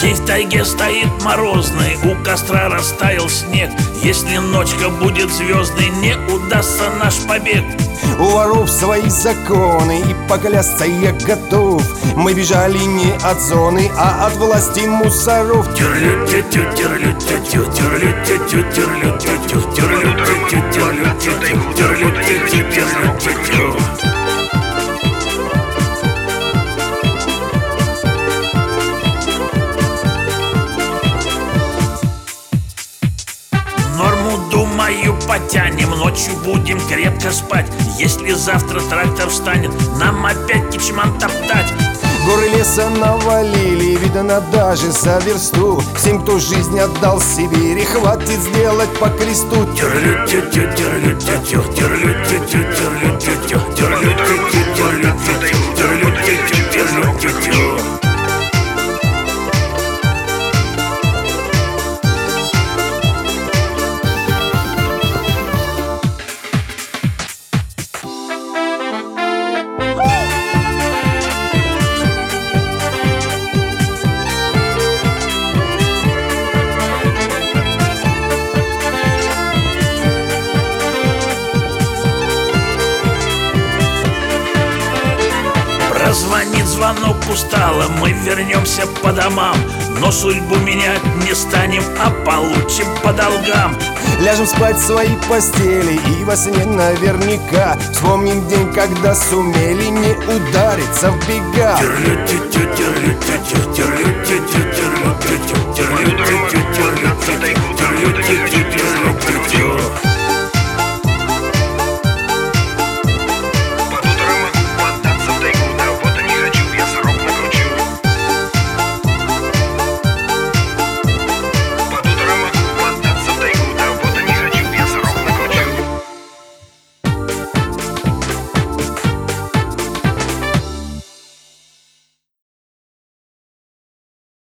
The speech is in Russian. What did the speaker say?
День в тайге стоит морозный, у костра растаял снег. Если ночка будет звездной, не удастся наш побег. У воров свои законы, и поклясться я готов. Мы бежали не от зоны, а от власти мусоров. Тюрлю-тю-тю, тюрлю-тю-тю, тюрлю-тю-тю, тюрлю-тю-тю, тюрлю-тю-тю, тюрлю-тю-тю, тюрлю-тю-тю, тюрлю-тю-тю. Норму, думаю, потянем, ночью будем крепко спать. Если завтра трактор встанет, нам опять кичман топтать. Горы леса навалили, видно даже за версту. Всем, кто жизнь отдал Сибири, хватит сделать по кресту. Тюрлю-тю-тю, тюрлю-тю-тю, тюрлю-тю-тю, тюрлю-тю-тю, тюрлю-тю-тю, тюрлю-тю-тю, тюрлю-тю-тю, тюрлю-тю-тю. Прозвонит звонок устало, мы вернемся по домам. Но судьбу менять не станем, а получим по долгам. Ляжем спать в свои постели и во сне наверняка вспомним день, когда сумели не удариться в бега. Тюрлю-тю-тю, тюрлю-тю-тю, тюрлю-тю-тю, тюрлю-тю-тю, тюрлю-тю-тю, тюрлю-тю-тю, тюрлю-тю-тю.